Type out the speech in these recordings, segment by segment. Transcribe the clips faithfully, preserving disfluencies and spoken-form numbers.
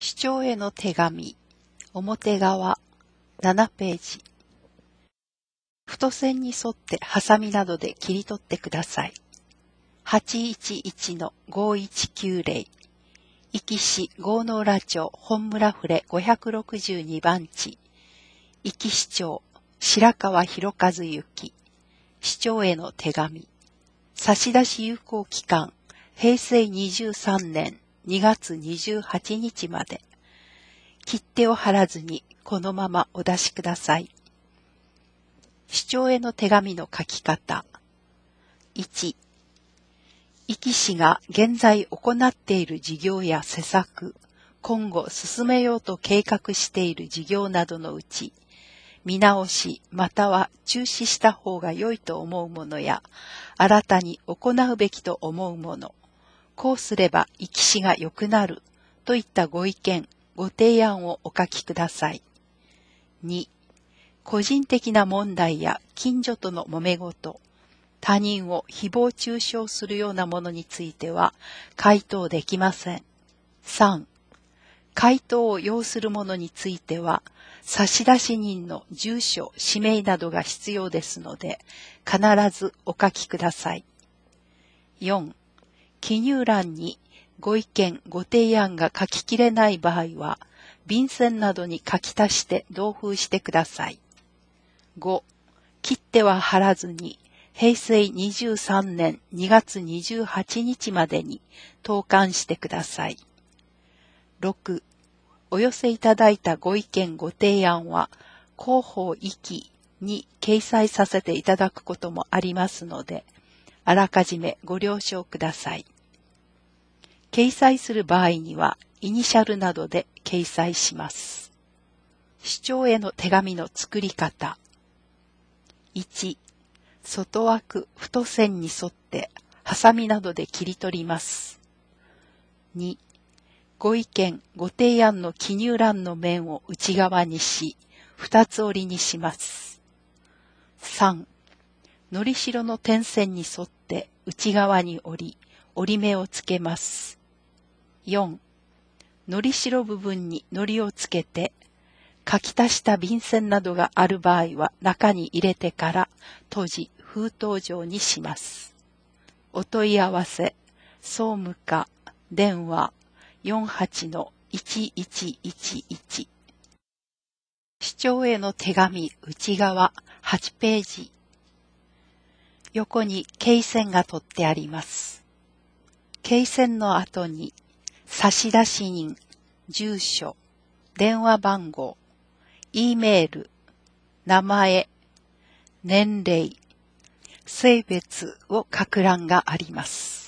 主張への手紙、表側、ななページ。太線に沿ってハサミなどで切り取ってください。はちいちいちのごいちきゅうゼロ、壱岐市郷ノ浦町本村触ごひゃくろくじゅうにばん地、壱岐市長白川博和行、市長への手紙、差出有効期間、へいせいにじゅうさんねんにがつにじゅうはちにちまで。切手を貼らずにこのままお出しください。市長への手紙の書き方。いち、壱岐市が現在行っている事業や施策、今後進めようと計画している事業などのうち、見直しまたは中止した方が良いと思うものや、新たに行うべきと思うもの、こうすれば壱岐市が良くなるといったご意見、ご提案をお書きください。に、個人的な問題や近所との揉め事、他人を誹謗中傷するようなものについては回答できません。さん、回答を要するものについては、差出人の住所、氏名などが必要ですので、必ずお書きください。よん、記入欄にご意見、ご提案が書ききれない場合は、便箋などに書き足して同封してください。ご、切手は貼らずに、へいせいにじゅうさんねんにがつにじゅうはちにちまでに投函してください。ろく、お寄せいただいたご意見ご提案は、広報壱岐に掲載させていただくこともありますので、あらかじめご了承ください。掲載する場合には、イニシャルなどで掲載します。市長への手紙の作り方。いち、外枠太線に沿ってハサミなどで切り取ります。に、ご意見ご提案の記入欄の面を内側にし、二つ折りにします。さん、のりしろの点線に沿って内側に折り、折り目をつけます。よん、のりしろ部分にのりをつけて、書き足した便箋などがある場合は中に入れてから閉じ封筒状にします。お問い合わせ、総務課、電話 よんはちのいちいちいちいち。市長への手紙内側はちページ。横に罫線が取ってあります。罫線の後に差出人、住所、電話番号、E メール、名前、年齢、性別を書く欄があります。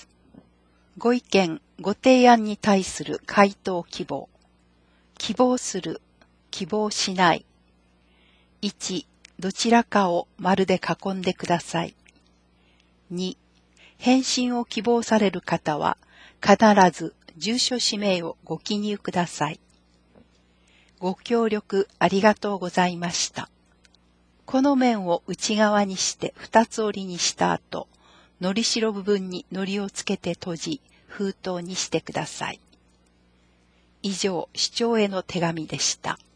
ご意見、ご提案に対する回答希望。希望する、希望しない。いち、どちらかを丸で囲んでください。に、返信を希望される方は必ず住所氏名をご記入ください。ご協力ありがとうございました。この面を内側にして二つ折りにした後、のりしろ部分にのりをつけて閉じ、封筒にしてください。以上、市長への手紙でした。